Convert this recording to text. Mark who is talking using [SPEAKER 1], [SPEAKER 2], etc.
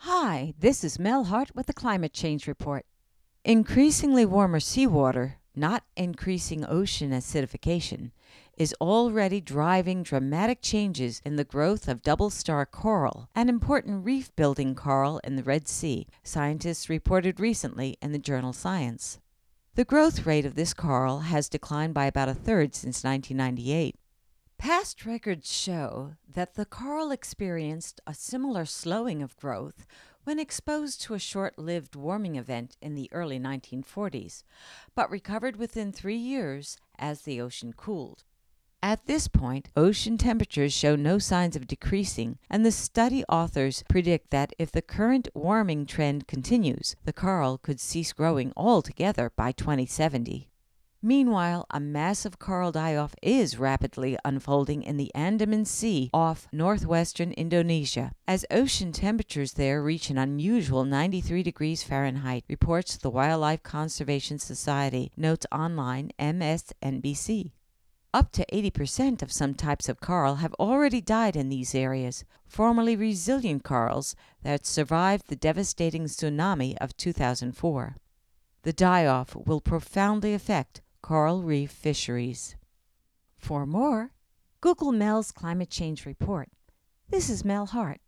[SPEAKER 1] Hi, this is Mel Hart with the Climate Change Report. Increasingly warmer seawater, not increasing ocean acidification, is already driving dramatic changes in the growth of double star coral, an important reef building coral in the Red Sea, scientists reported recently in the journal Science. The growth rate of this coral has declined by about a third since 1998. Past records show that the coral experienced a similar slowing of growth when exposed to a short-lived warming event in the early 1940s, but recovered within 3 years as the ocean cooled. At this point, ocean temperatures show no signs of decreasing, and the study authors predict that if the current warming trend continues, the coral could cease growing altogether by 2070. Meanwhile, a massive coral die-off is rapidly unfolding in the Andaman Sea off northwestern Indonesia, as ocean temperatures there reach an unusual 93 degrees Fahrenheit, reports the Wildlife Conservation Society, notes online MSNBC. Up to 80% of some types of coral have already died in these areas, formerly resilient corals that survived the devastating tsunami of 2004. The die-off will profoundly affect coral reef fisheries. For more, Google Mel's Climate Change Report. This is Mel Hart.